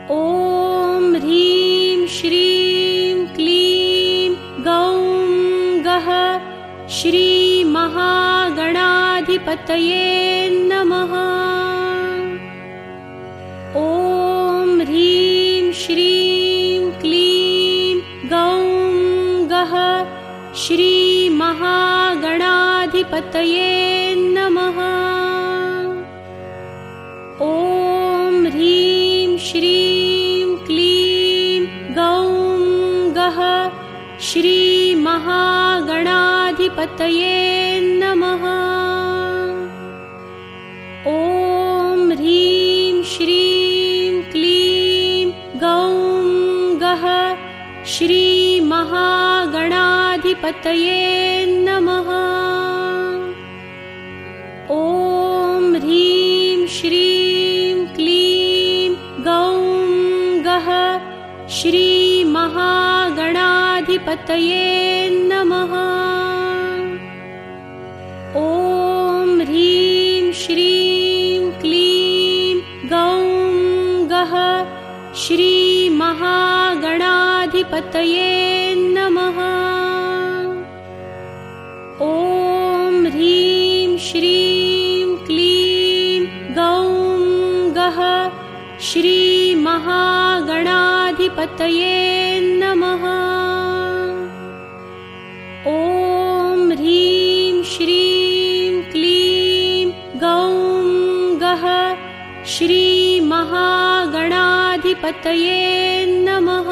ॐ ह्रीं श्रीं क्लीं गौं गः श्रीमहागणाधिपतये नमः। ॐ ह्रीं श्रीं क्लीं गौं गः श्रीमहागणाधिपतये नमः। ॐ ह्रीं श्रीं क्लीं गौं गः श्रीमहागणाधिपतये नमः। ॐ ह्रीं श्रीं क्लीं गौं गः श्रीमहागणाधिपतये नमः। ॐ ह्रीं श्रीं क्लीं गौं गः श्रीमहागणाधिपतये नमः। ॐ ह्रीं श्रीं क्लीं गौं गः श्रीमहागणाधिपतये नमः। ॐ ह्रीं श्रीं क्लीं गौं गः श्रीमहागणाधिपतये नमः। ॐ ह्रीं श्रीं क्लीं गौं गः श्रीमहागणाधिपतये नमः।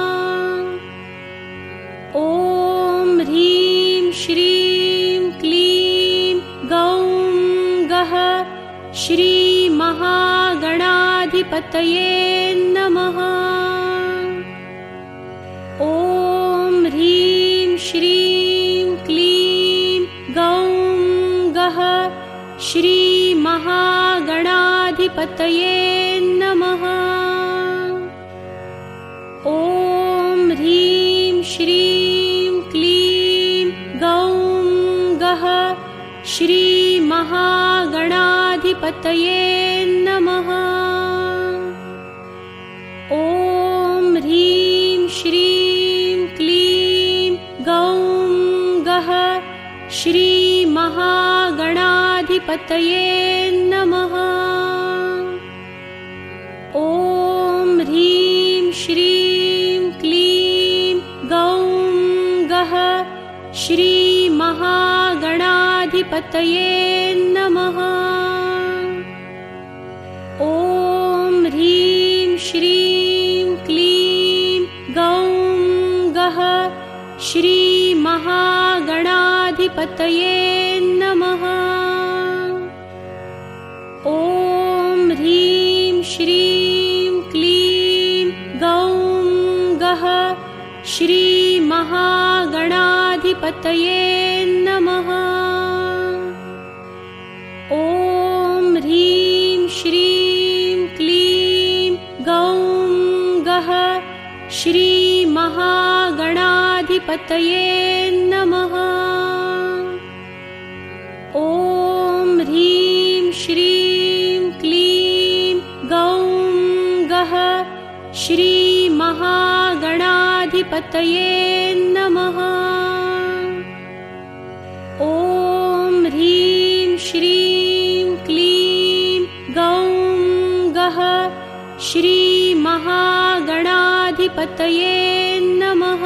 ॐ ह्रीं श्रीं क्लीं गौं गः श्रीमहागणाधिपतये नमः। ॐ ह्रीं श्रीं क्लीं गौं गः श्रीमहागणाधिपतये नमः। ॐ ह्रीं श्रीं क्लीं गौं गः श्रीमहागणाधिपतये नमः। ॐ ह्रीं श्रीं क्लीं गौं गः श्रीमहागणाधिपतये नमः। ॐ ह्रीं श्रीं क्लीं गौं गः श्रीमहागणाधिपतये नमः। ॐ ह्रीं श्रीं क्लीं गौं गः श्रीमहागणाधिपतये नमः। ॐ ह्रीं श्रीं क्लीं गौं गः श्रीमहागणाधिपतये नमः। ॐ ह्रीं श्रीं क्लीं गौं गः श्रीमहागणाधिपतये नमः। ॐ ह्रीं श्रीं क्लीं गौं गः श्रीमहागणाधिपतये नमः। ॐ ह्रीं श्रीं क्लीं गौं गः श्रीमहागणाधिपतये नमः।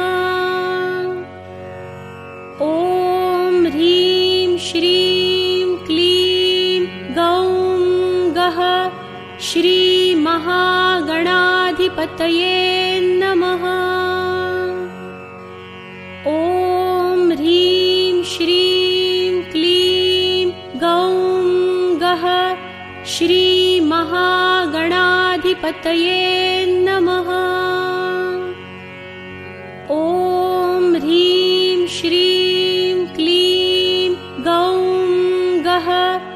ॐ ह्रीं श्रीं क्लीं गौं गः श्रीमहागणाधिपतये नमः। ॐ ह्रीं श्रीं क्लीं गौं गः श्रीमहागणाधिपतये नमः। ॐ ह्रीं श्रीं क्लीं गौं गः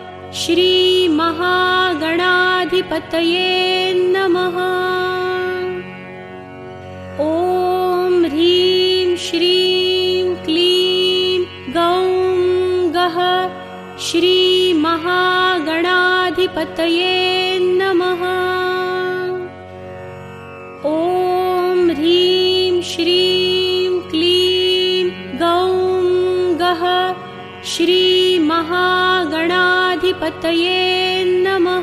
श्रीमहागणाधिपतये नमः। ॐ ह्रीं श्रीं क्लीं गौं गः श्रीमहागणाधिपतये नमः। श्रीमहागणाधिपतये नमः।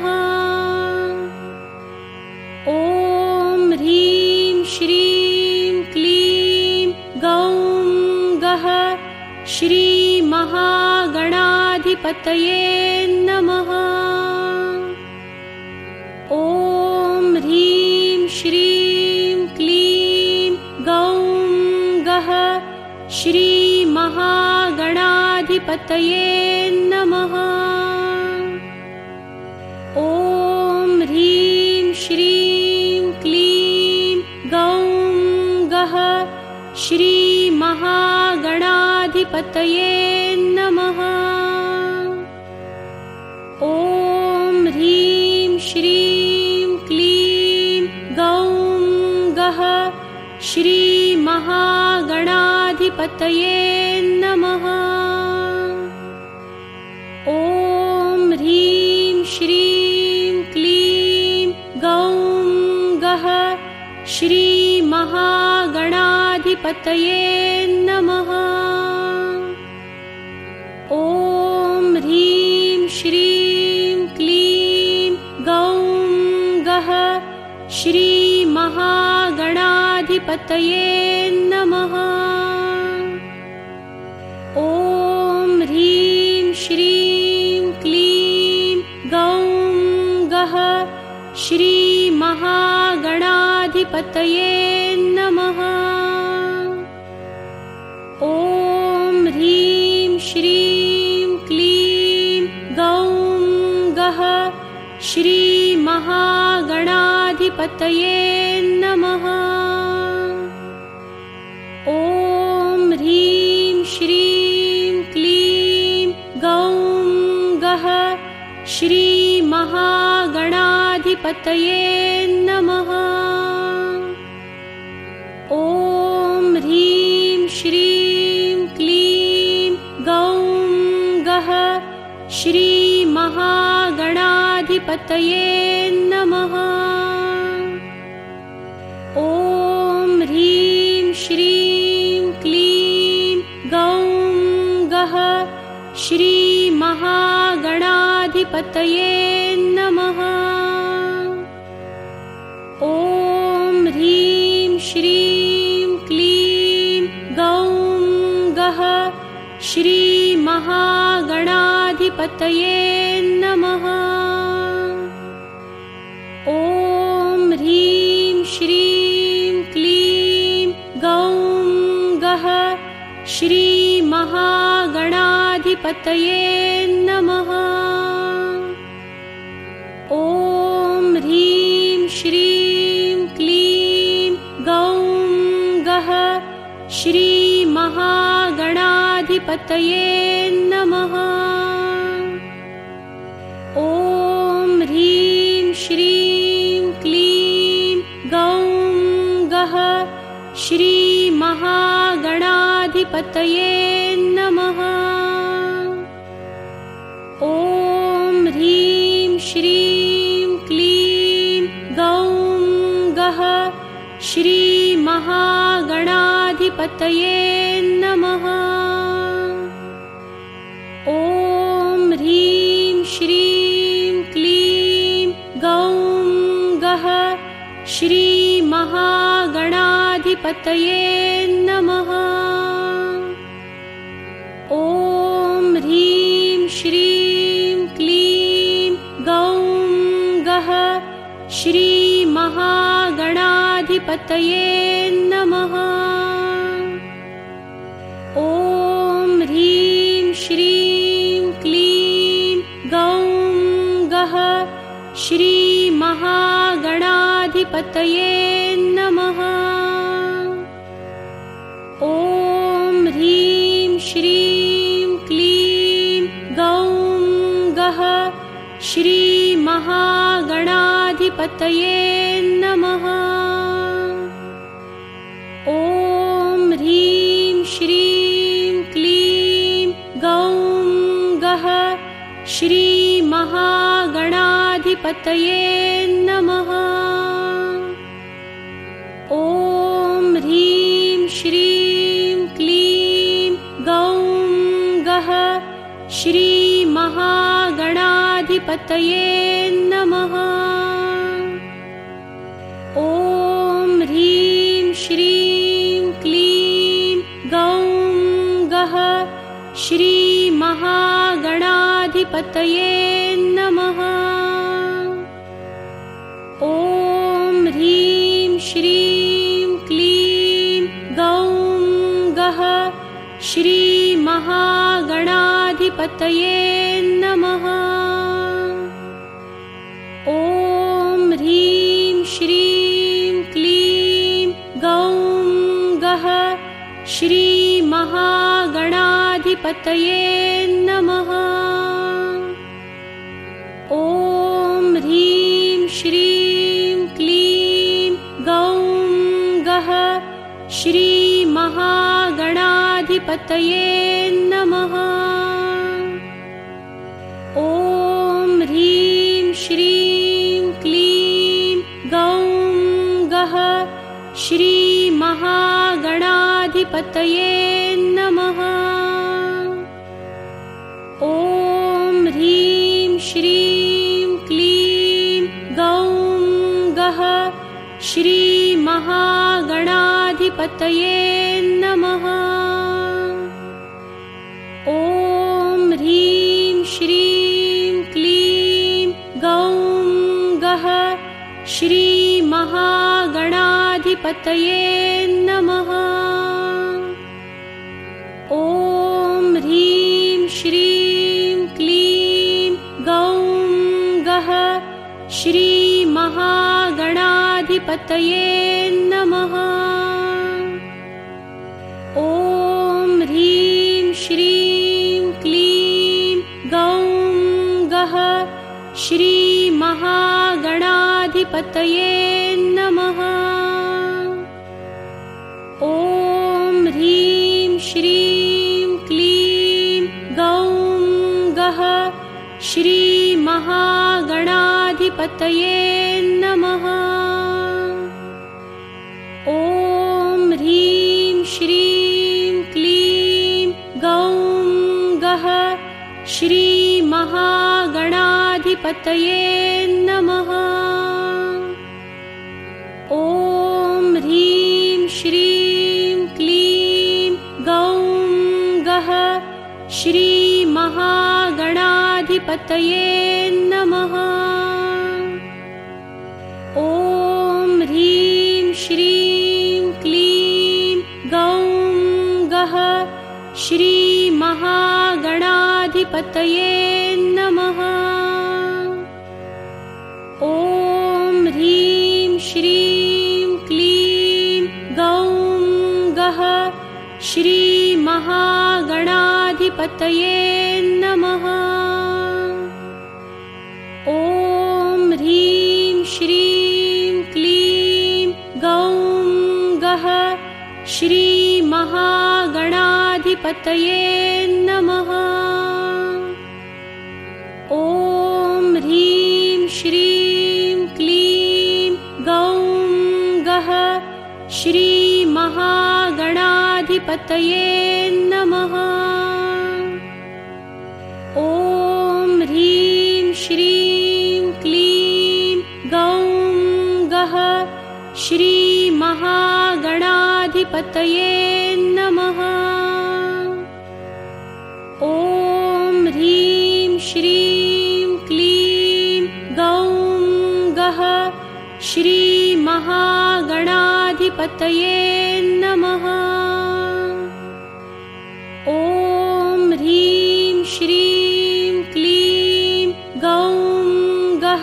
ॐ ह्रीं श्रीं क्लीं गौं गः श्रीमहागणाधिपतये नमः। ॐ ह्रीं श्रीं क्लीं गौं गः श्रीमहागणाधिपतये नमः। ॐ ह्रीं श्रीं क्लीं गौं गः श्रीमहागणाधिपतये नमः। ॐ ह्रीं श्रीं क्लीं गौं गः श्रीमहागणाधिपतये नमः। ॐ ह्रीं श्रीं क्लीं गौं गः श्रीमहागणाधिपतये नमः। ॐ ह्रीं श्रीं क्लीं गौं गः श्रीमहागणाधिपतये नमः। ॐ ह्रीं श्रीं क्लीं गौं गः श्रीमहागणाधिपतये नमः। ॐ ह्रीं श्रीं क्लीं गौं गः श्रीमहागणाधिपतये नमः। ॐ ह्रीं श्रीं क्लीं गौं गः श्रीमहागणाधिपतये नमः। ॐ ह्रीं श्रीं क्लीं गौं गः श्रीमहागणाधिपतये नमः। ॐ ह्रीं श्रीं क्लीं गौं गः श्रीमहागणाधिपतये नमः। ॐ ह्रीं श्रीं क्लीं गौं गः श्रीमहागणाधिपतये नमः। ॐ ह्रीं श्रीं क्लीं गौं गः श्रीमहागणाधिपतये नमः। ॐ ह्रीं श्रीं क्लीं गौं गः श्रीमहागणाधिपतये नमः। ॐ ह्रीं श्रीं क्लीं गौं गः श्रीमहागणाधिपतये नमः। ॐ ह्रीं श्रीं क्लीं गौं गः श्रीमहागणाधिपतये नमः। ॐ ह्रीं श्रीं क्लीं गौं गः श्रीमहागणाधिपतये नमः। ॐ ह्रीं श्रीं क्लीं गौं गः श्रीमहागणाधिपतये नमः। ॐ ह्रीं श्रीं क्लीं गौं गः श्रीमहागणाधिपतये नमः। ॐ ह्रीं श्रीं क्लीं गौं गः श्रीमहागणाधिपतये नमः। ॐ ह्रीं श्रीं क्लीं गौं गः श्रीमहागणाधिपतये नमः। ॐ ह्रीं श्रीं क्लीं गौं गः श्री गणाधिपतये नमः। ॐ ह्रीं श्रीं क्लीं गौं गः श्रीमहागणाधिपतये नमः। ॐ ह्रीं श्रीं क्लीं गौं गः श्रीमहागणाधिपतये नमः। ॐ ह्रीं श्रीं क्लीं गौं गः श्रीमहागणाधिपतये नमः। ॐ ह्रीं श्रीं क्लीं गौं गः श्रीमहागणाधिपतये नमः। ॐ ह्रीं श्रीं क्लीं गौं गः श्रीमहागणाधिपतये नमः। ॐ ह्रीं श्रीं क्लीं गौं गः श्रीमहागणाधिपतये नमः। ॐ ह्रीं श्रीं क्लीं गौं गः श्रीमहागणाधिपतये नमः। ॐ ह्रीं श्रीं क्लीं गौं गः श्रीमहागणाधिपतये नमः। ॐ ह्रीं श्रीं क्लीं गौं गः श्रीमहागणाधिपतये नमः। ॐ ह्रीं श्रीं क्लीं गौं गः श्रीमहागणाधिपतये नमः। ॐ ह्रीं श्रीं क्लीं गौं गः श्रीमहागणाधिपतये नमः। ॐ ह्रीं श्रीं क्लीं गौं गः श्रीमहागणाधिपतये नमः। ॐ ह्रीं श्रीं क्लीं गौं गः श्रीमहागणाधिपतये नमः। ॐ ह्रीं श्रीं क्लीं गौं गः श्रीमहागणाधिपतये नमः। ॐ ह्रीं श्रीं क्लीं गौं गः श्रीमहागणाधिपतये नमः। ॐ ह्रीं श्रीं क्लीं गौं गः श्रीमहागणाधिपतये नमः। ॐ ह्रीं श्रीं क्लीं गौं गः श्रीमहागणाधिपतये नमः। ॐ ह्रीं श्रीं क्लीं गौं गः श्रीमहागणाधिपतये नमः। ॐ ह्रीं श्रीं क्लीं गौं गः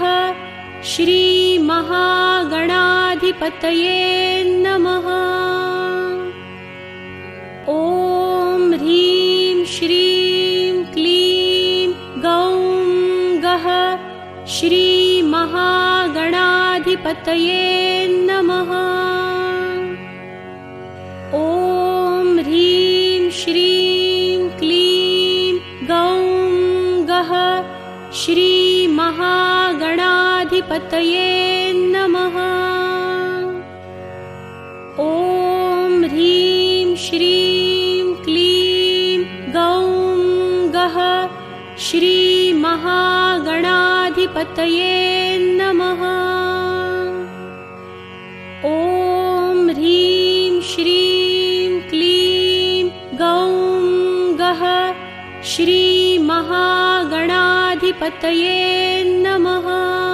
श्रीमहागणाधिपतये नमः। ॐ ह्रीं श्रीं क्लीं गौं गः श्रीमहागणाधिपतये नमः। ॐ ह्रीं श्रीं क्लीं गौं गः श्रीमहागणाधिपतये नमः। ॐ ह्रीं श्रीं क्लीं गौं गः श्रीमहागणाधिपतये गणाधिपतये नमः। ॐ ह्रीं श्रीं क्लीं गौं गः श्रीमहागणाधिपतये नमः।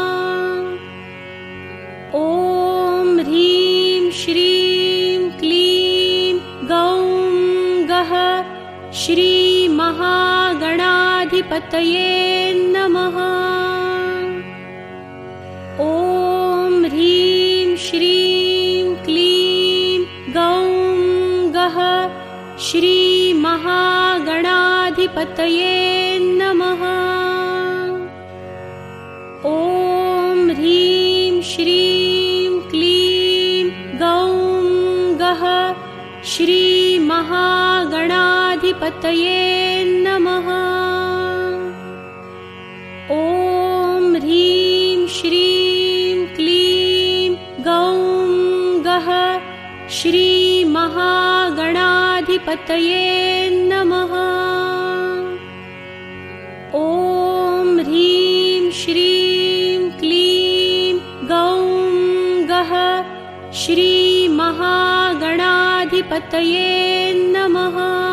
ॐ ह्रीं श्रीं क्लीं गौं गः श्रीमहागणाधिपतये नमः। ॐ ह्रीं श्रीं क्लीं गौं गः श्रीमहागणाधिपतये नमः। ॐ ह्रीं श्रीं क्लीं गौं गः श्रीमहागणाधिपतये नमः। ॐ ह्रीं श्रीं क्लीं गौं गः श्रीमहागणाधिपतये नमः। ॐ ह्रीं श्रीं क्लीं गौं गः श्रीमहागणाधिपतये नमः।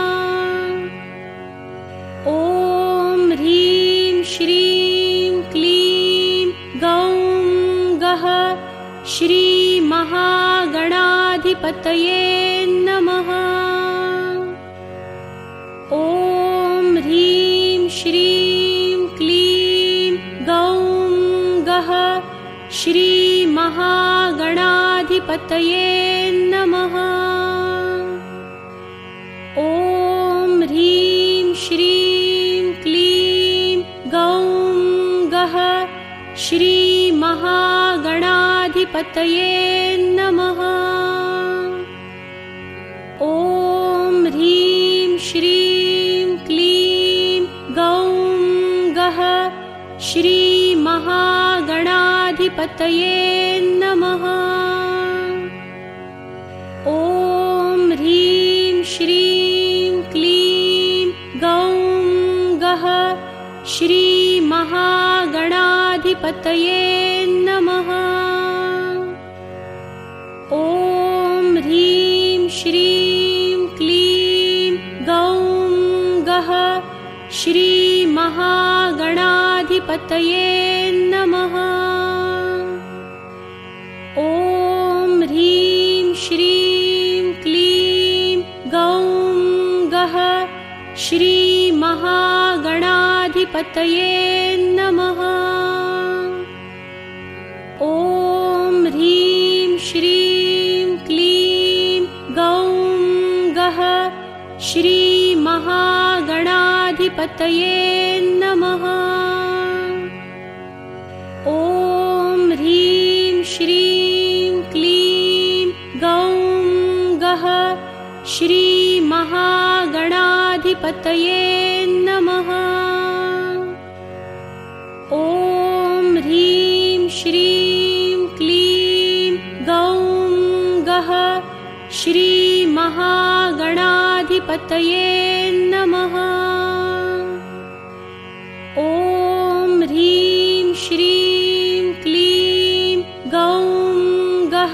ॐ ह्रीं श्रीं क्लीं गौं गः श्रीमहागणाधिपतये नमः। ॐ ह्रीं श्रीं क्लीं गौं गः श्रीमहागणाधिपतये नमः। ॐ ह्रीं श्रीं क्लीं गौं गः श्रीमहागणाधिपतये नमः। ॐ ह्रीं श्रीं क्लीं गौं गः श्रीमहागणाधिपतये नमः। ॐ ह्रीं श्रीं क्लीं गौं गः श्रीमहागणाधिपतये नमः। ॐ ह्रीं श्रीं क्लीं गौं गः श्रीमहागणाधिपतये नमः। ॐ ह्रीं श्रीं क्लीं गौं गः श्रीमहागणाधिपतये नमः। ॐ ह्रीं श्रीं क्लीं गौं गः श्रीमहागणाधिपतये नमः। ॐ ह्रीं श्रीं क्लीं गौं गः श्रीमहागणाधिपतये नमः। ॐ ह्रीं श्रीं क्लीं गौं गः श्रीमहागणाधिपतये नमः। ॐ ह्रीं श्रीं क्लीं गौं गः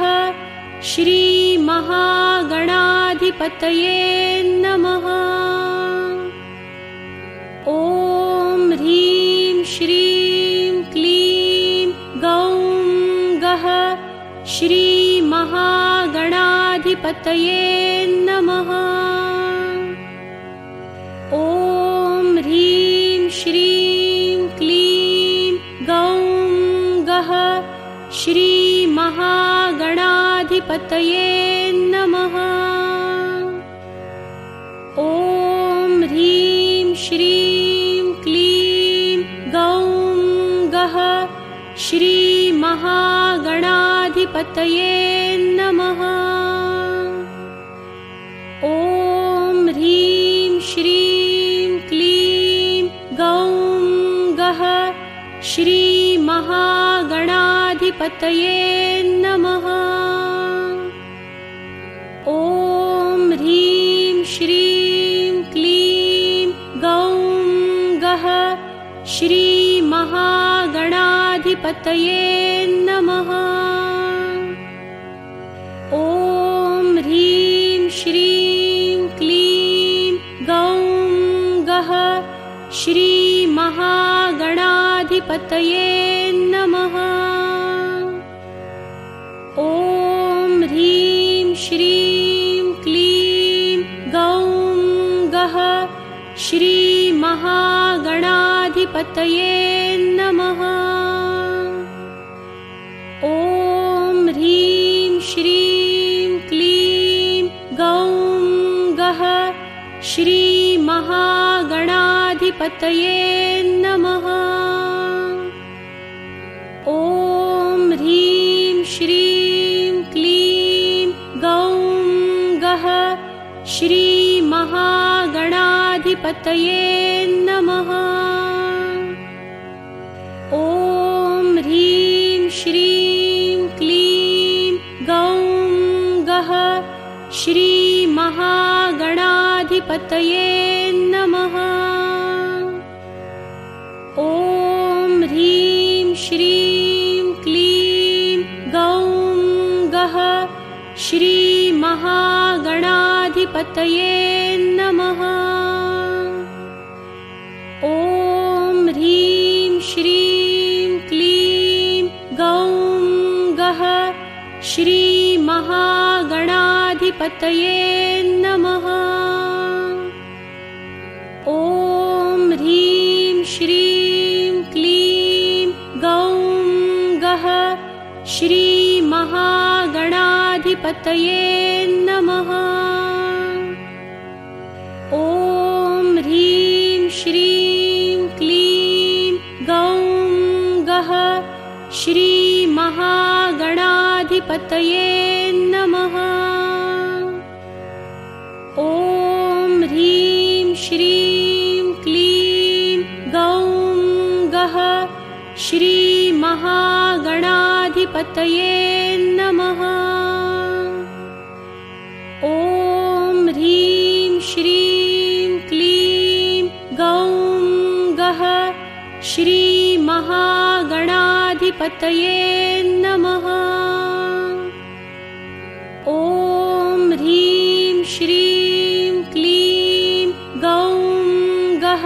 श्रीमहागणाधिपतये नमः। ॐ ह्रीं श्रीं क्लीं गौं गः श्रीमहागणाधिपतये नमः। ॐ ह्रीं श्रीं क्लीं गौं गः श्रीमहागणाधिपतये नमः। ॐ ह्रीं श्रीं क्लीं गौं गः श्रीमहागणाधिपतये नमः। ॐ ह्रीं श्रीं क्लीं गौं गः श्रीमहागणाधिपतये नमः। ॐ ह्रीं श्रीं क्लीं गौं गः श्रीमहागणाधिपतये गणाधिपतये नमः। ॐ ह्रीं श्रीं क्लीं गौं गः श्रीमहागणाधिपतये नमः। ॐ ह्रीं श्रीं क्लीं गौं गः श्रीमहागणाधिपतये नमः। ॐ ह्रीं श्रीं क्लीं गौं गः श्रीमहागणाधिपतये नमः। ॐ ह्रीं श्रीं क्लीं गौं गः श्रीमहागणाधिपतये नमः। ॐ ह्रीं श्रीं क्लीं गौं गः श्रीमहागणाधिपतये नमः। ॐ ह्रीं श्रीं क्लीं गौं गः श्रीमहागणाधिपतये नमः। ॐ ह्रीं श्रीं क्लीं गौं गः श्रीमहागणाधिपतये नमः। ॐ ह्रीं श्रीं क्लीं गौं गः श्रीमहागणाधिपतये नमः। ॐ ह्रीं श्रीं क्लीं गौं गः श्रीमहागणाधिपतये नमः। ॐ ह्रीं श्रीं क्लीं गौं गः श्रीमहागणाधिपतये नमः। ॐ ह्रीं श्रीं क्लीं गौं गः श्रीमहागणाधिपतये नमः। ॐ ह्रीं श्रीं क्लीं गौं गः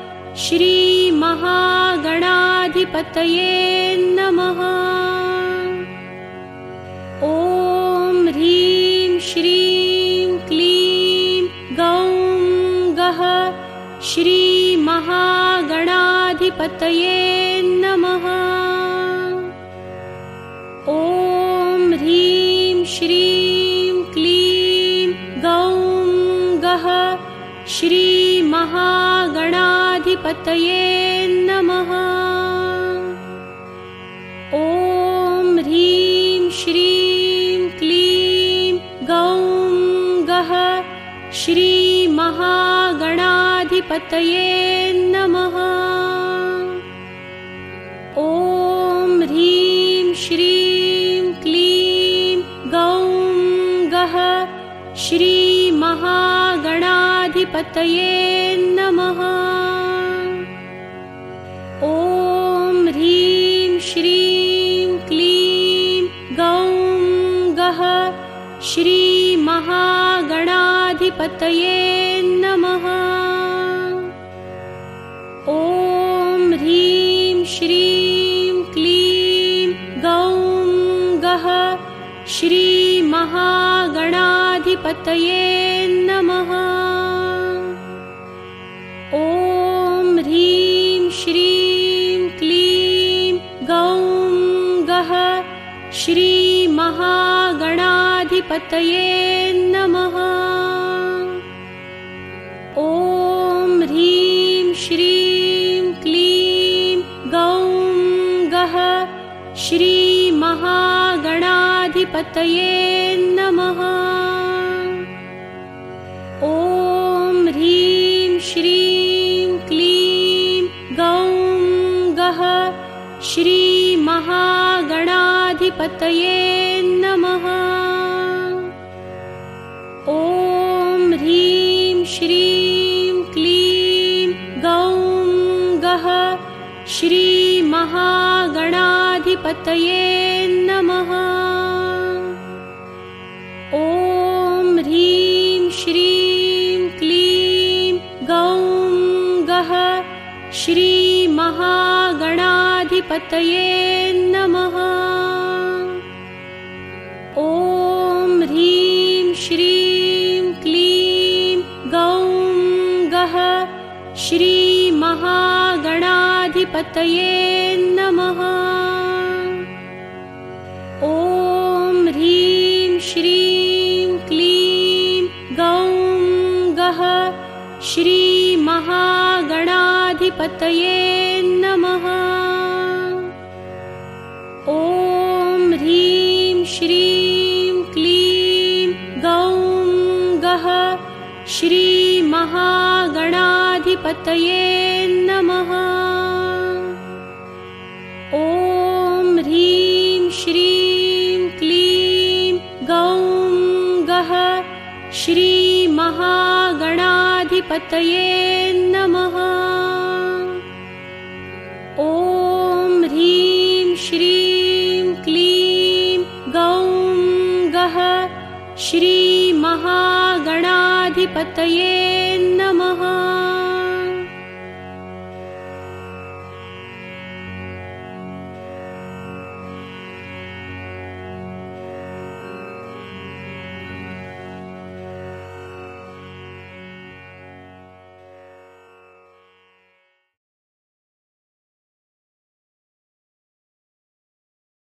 श्रीमहागणाधिपतये नमः। ॐ ह्रीं श्रीं क्लीं गौं गः श्रीमहागणाधिपतये नमः। ॐ ह्रीं श्रीं क्लीं गौं गः श्रीमहागणाधिपतये नमः। ॐ ह्रीं श्रीं क्लीं गौं गः श्रीमहागणाधिपतये नमः। ॐ ह्रीं श्रीं क्लीं गौं गः श्रीमहागणाधिपतये नमः। ॐ ह्रीं श्रीं क्लीं गौं गः श्रीमहागणाधिपतये नमः। ॐ ह्रीं श्रीं क्लीं गौं गः श्रीमहागणाधिपतये नमः। ॐ ह्रीं श्रीं क्लीं गौं गः श्रीमहागणाधिपतये नमः। ॐ ह्रीं श्रीं क्लीं गौं गः श्रीमहागणाधिपतये नमः। ॐ ह्रीं श्रीं क्लीं गौं गः श्रीमहागणाधिपतये नमः। ॐ ह्रीं श्रीं क्लीं गौं गः श्रीमहागणाधिपतये गणाधिपतये नमः। ॐ ह्रीं श्रीं क्लीं गौं गः श्रीमहागणाधिपतये नमः। ॐ ह्रीं श्रीं क्लीं गौं गः श्रीमहागणाधिपतये नमः। ॐ ह्रीं श्रीं क्लीं गौं गः श्रीमहागणाधिपतये नमः। ॐ ह्रीं श्रीं क्लीं गौं गः श्रीमहागणाधिपतये नमः। ॐ ह्रीं श्रीं क्लीं गौं गः श्रीमहागणाधिपतये नमः। ॐ ह्रीं श्रीं क्लीं गौं गः श्रीमहागणाधिपतये नमः।